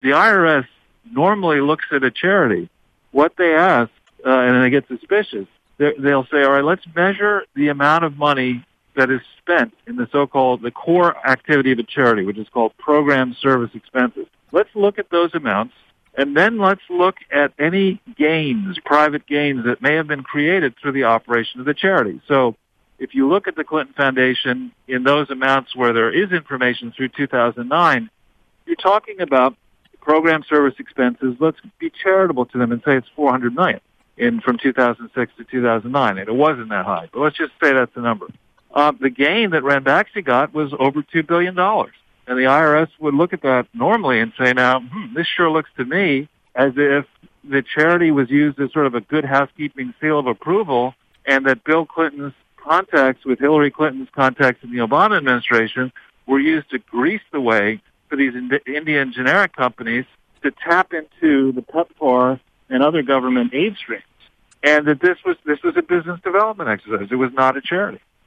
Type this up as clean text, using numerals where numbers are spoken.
the IRS normally looks at a charity, what they ask, and they get suspicious, they'll say, all right, let's measure the amount of money that is spent in the so-called, the core activity of a charity, which is called program service expenses. Let's look at those amounts, and then let's look at any gains, private gains that may have been created through the operation of the charity. So if you look at the Clinton Foundation in those amounts where there is information through 2009, you're talking about program service expenses. Let's be charitable to them and say it's $400 million from 2006 to 2009. And it wasn't that high, but let's just say that's the number. The gain that Ranbaxy got was over $2 billion. And the IRS would look at that normally and say, now, this sure looks to me as if the charity was used as sort of a good housekeeping seal of approval, and that Bill Clinton's contacts with Hillary Clinton's contacts in the Obama administration were used to grease the way for these Indian generic companies to tap into the PEPFAR and other government aid streams. And that this was a business development exercise. It was not a charity.